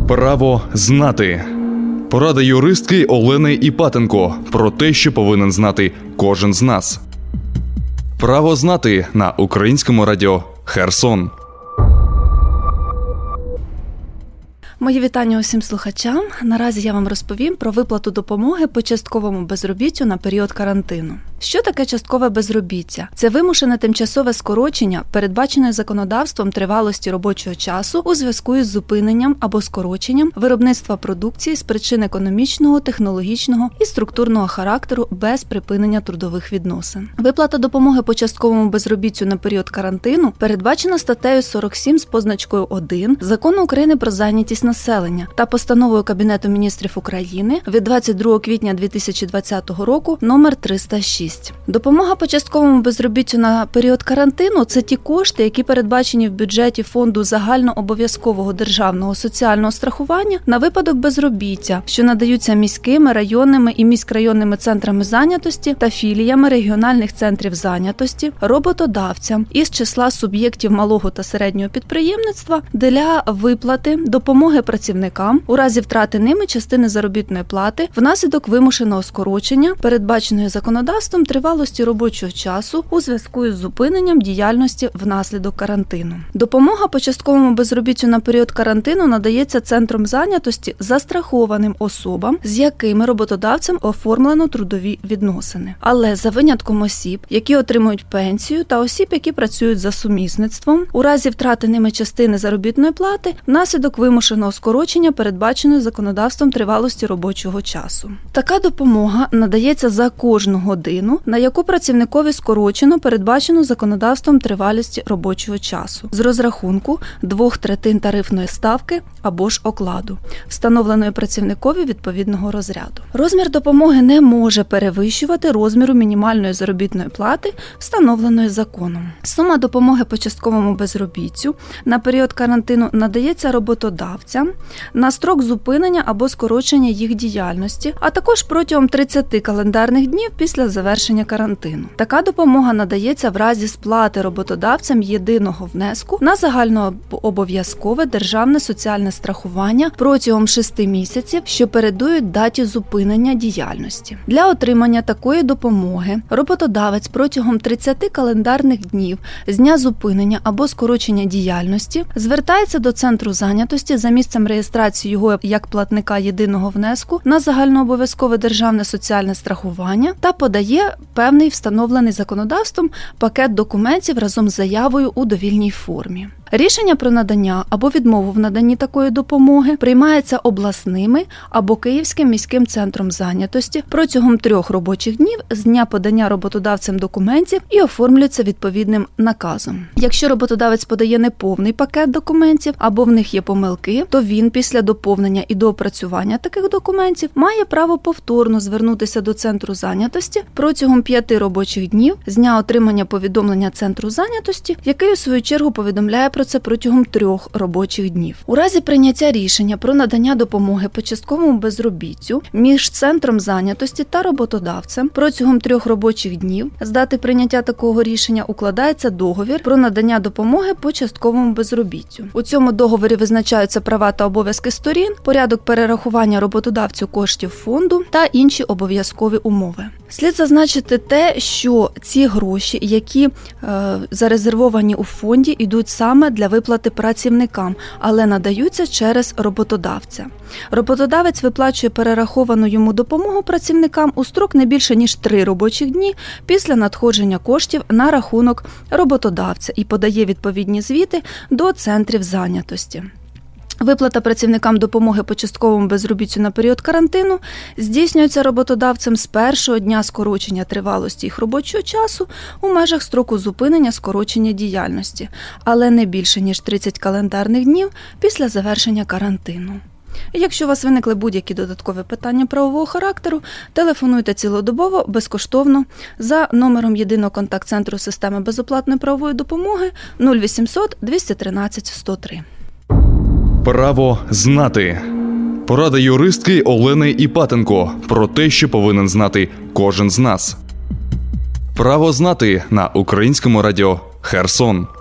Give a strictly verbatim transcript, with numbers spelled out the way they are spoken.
Право знати. Порада юристки Олени Іпатенко про те, що повинен знати кожен з нас. Право знати на Українському радіо Херсон. Мої вітання усім слухачам. Наразі я вам розповім про виплату допомоги по частковому безробіттю на період карантину. Що таке часткове безробіття? Це вимушене тимчасове скорочення, передбачене законодавством тривалості робочого часу у зв'язку із зупиненням або скороченням виробництва продукції з причин економічного, технологічного і структурного характеру без припинення трудових відносин. Виплата допомоги по частковому безробіттю на період карантину передбачена статтею сорок сім з позначкою один Закону України про зайнятість населення та постановою Кабінету міністрів України від двадцять другого квітня дві тисячі двадцятого року номер триста шість. Допомога по частковому безробіттю на період карантину – це ті кошти, які передбачені в бюджеті Фонду загальнообов'язкового державного соціального страхування на випадок безробіття, що надаються міськими, районними і міськрайонними центрами зайнятості та філіями регіональних центрів зайнятості, роботодавцям із числа суб'єктів малого та середнього підприємництва для виплати допомоги працівникам у разі втрати ними частини заробітної плати внаслідок вимушеного скорочення, передбаченої законодавством тривалості робочого часу у зв'язку із зупиненням діяльності внаслідок карантину. Допомога по частковому безробіттю на період карантину надається центром зайнятості застрахованим особам, з якими роботодавцем оформлено трудові відносини. Але за винятком осіб, які отримують пенсію, та осіб, які працюють за сумісництвом, у разі втрати ними частини заробітної плати внаслідок вимушеного скорочення, передбаченої законодавством тривалості робочого часу. Така допомога надається за кожну годину, на яку працівникові скорочено передбачену законодавством тривалості робочого часу, з розрахунку двох третин тарифної ставки або ж окладу, встановленої працівникові відповідного розряду. Розмір допомоги не може перевищувати розміру мінімальної заробітної плати, встановленої законом. Сума допомоги по частковому безробіттю на період карантину надається роботодавцям на строк зупинення або скорочення їх діяльності, а також протягом тридцяти календарних днів після завершення карантину. Така допомога надається в разі сплати роботодавцям єдиного внеску на загальнообов'язкове державне соціальне страхування протягом шести місяців, що передують даті зупинення діяльності. Для отримання такої допомоги роботодавець протягом тридцяти календарних днів з дня зупинення або скорочення діяльності звертається до центру зайнятості за місцем реєстрації його як платника єдиного внеску на загальнообов'язкове державне соціальне страхування та подає певний встановлений законодавством пакет документів разом з заявою у довільній формі. Рішення про надання або відмову в наданні такої допомоги приймається обласними або Київським міським центром зайнятості протягом трьох робочих днів з дня подання роботодавцем документів і оформлюється відповідним наказом. Якщо роботодавець подає неповний пакет документів або в них є помилки, то він після доповнення і доопрацювання таких документів має право повторно звернутися до центру зайнятості протягом п'яти робочих днів з дня отримання повідомлення центру зайнятості, який у свою чергу повідомляє про це протягом трьох робочих днів. У разі прийняття рішення про надання допомоги по частковому безробіттю між центром зайнятості та роботодавцем протягом трьох робочих днів з дати прийняття такого рішення укладається договір про надання допомоги по частковому безробіттю. У цьому договорі визначаються права та обов'язки сторін, порядок перерахування роботодавцю коштів фонду та інші обов'язкові умови. Слід зазначити те, що ці гроші, які е, зарезервовані у фонді, йдуть саме для виплати працівникам, але надаються через роботодавця. Роботодавець виплачує перераховану йому допомогу працівникам у строк не більше ніж три робочих дні після надходження коштів на рахунок роботодавця і подає відповідні звіти до центрів зайнятості. Виплата працівникам допомоги по частковому безробіттю на період карантину здійснюється роботодавцем з першого дня скорочення тривалості їх робочого часу у межах строку зупинення скорочення діяльності, але не більше ніж тридцять календарних днів після завершення карантину. Якщо у вас виникли будь-які додаткові питання правового характеру, телефонуйте цілодобово, безкоштовно, за номером єдиного контакт-центру системи безоплатної правової допомоги нуль вісімсот двісті тринадцять сто три. Право знати. Порада юристки Олени Іпатенко про те, що повинен знати кожен з нас. Право знати на Українському радіо Херсон.